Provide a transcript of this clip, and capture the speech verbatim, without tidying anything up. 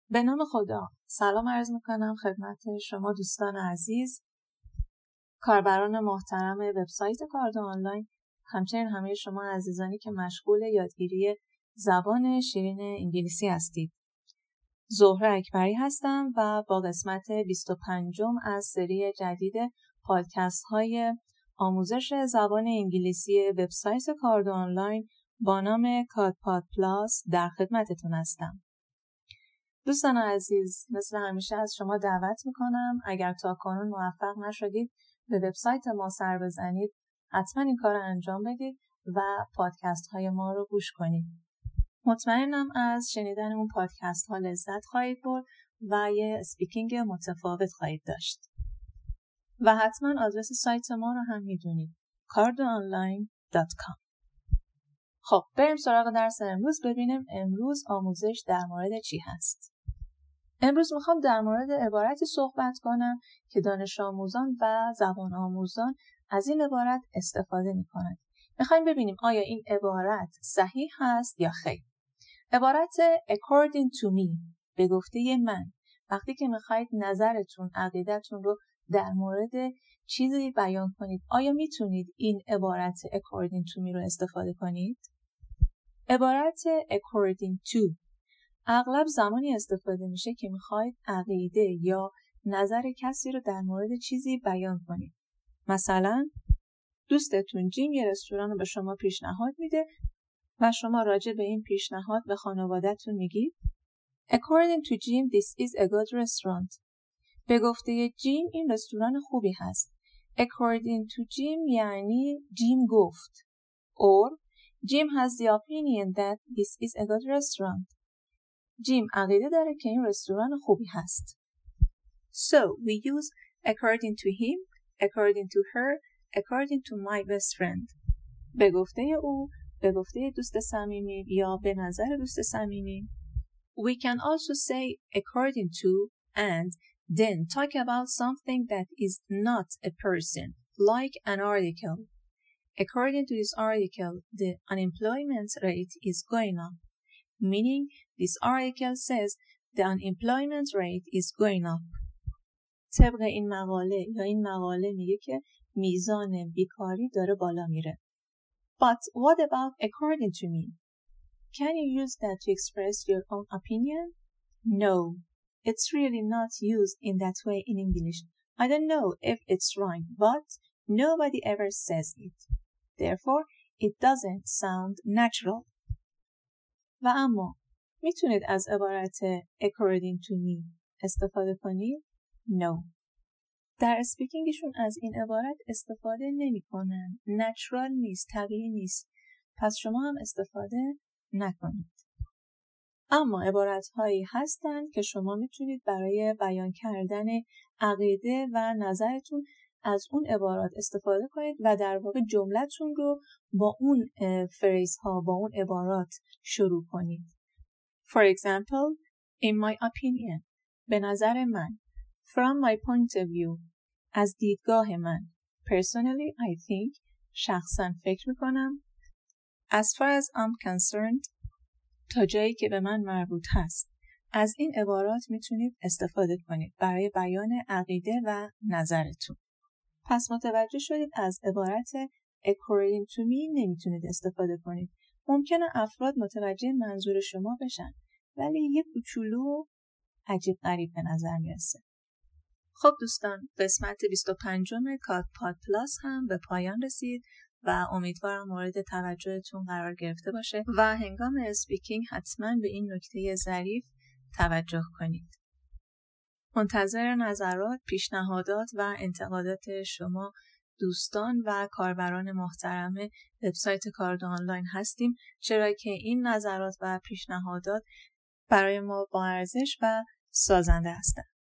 به نام خدا، سلام عرض میکنم خدمت شما دوستان عزیز، کاربران محترم وبسایت کاردو آنلاین، همچنین همه شما عزیزانی که مشغول یادگیری زبان شیرین انگلیسی هستید. زهره اکبری هستم و با قسمت بیست و پنجم از سری جدید پادکست های آموزش زبان انگلیسی وبسایت کاردو آنلاین با نام کادپاد پلاس در خدمتتون هستم. دوستان عزیز، مثل همیشه از شما دعوت میکنم اگر تاکنون موفق نشدید به وبسایت ما سر بزنید، حتما این کار رو انجام بدید و پادکست های ما رو گوش کنید. مطمئنم از شنیدن اون پادکست ها لذت خواهید برد و یه اسپیکینگ متفاوت خواهید داشت. و حتما آدرس سایت ما رو هم میدونید، کاردو آنلاین دات کام. خب بریم سراغ درس امروز، ببینیم امروز آموزش در مورد چی هست. امروز میخوام در مورد عبارتی صحبت کنم که دانش آموزان و زبان آموزان از این عبارت استفاده میکنند. میخوایم ببینیم آیا این عبارت صحیح هست یا خیر. عبارت according to me، به گفته من، وقتی که میخواید نظرتون، عقیدتون رو در مورد چیزی بیان کنید، آیا میتونید این عبارت according to me رو استفاده کنید؟ عبارت according to اغلب زمانی استفاده میشه که میخواید عقیده یا نظر کسی رو در مورد چیزی بیان کنید. مثلا دوستتون جیم یه رستوران رو به شما پیشنهاد میده و شما راجع به این پیشنهاد به خانواده‌تون میگید According to Jim, this is a good restaurant. به گفته جیم این رستوران خوبی هست. According to Jim یعنی جیم گفت. Or Jim has the opinion that this is a good restaurant. جیم عقیده داره که این رستوران خوبی هست. So we use according to him, according to her, according to my best friend. به گفته او، به گفته دوست صمیمی یا به نظر دوست صمیمی. We can also say according to and then talk about something that is not a person, like an article. According to this article, the unemployment rate is going up. Meaning, this article says the unemployment rate is going up. طبق این مقاله یا این مقاله میگه که میزان بیکاری داره بالا میره. But what about according to me? Can you use that to express your own opinion? No, it's really not used in that way in English. I don't know if it's right, but nobody ever says it. Therefore, it doesn't sound natural. و اما میتونید از عبارت according to me استفاده کنید؟ No. در اسپیکینگشون از این عبارت استفاده نمی کنن. natural نیست، طبیعی نیست. پس شما هم استفاده نکنید. اما عبارت هایی هستند که شما میتونید برای بیان کردن عقیده و نظرتون از اون عبارات استفاده کنید و در واقع جملتون رو با اون فریز ها، با اون عبارات شروع کنید. For example, in my opinion، به نظر من. From my point of view، از دیدگاه من. Personally, I think، شخصاً فکر میکنم. As far as I'm concerned، تا جایی که به من مربوط هست. از این عبارات میتونید استفاده کنید برای بیان عقیده و نظرتون. پس متوجه شدید از عبارت according to me نمیتونید استفاده کنید. ممکنه افراد متوجه منظور شما بشن ولی یه کوچولو عجیب غریب به نظر میرسه. خب دوستان، قسمت بیست و پنجم کادپاد پلاس هم به پایان رسید و امیدوارم مورد توجهتون قرار گرفته باشه و هنگام اسپیکینگ حتما به این نکته ظریف توجه کنید. منتظر نظرات، پیشنهادات و انتقادات شما دوستان و کاربران محترم وبسایت کاردو آنلاین هستیم، چرا که این نظرات و پیشنهادات برای ما با ارزش و سازنده هستند.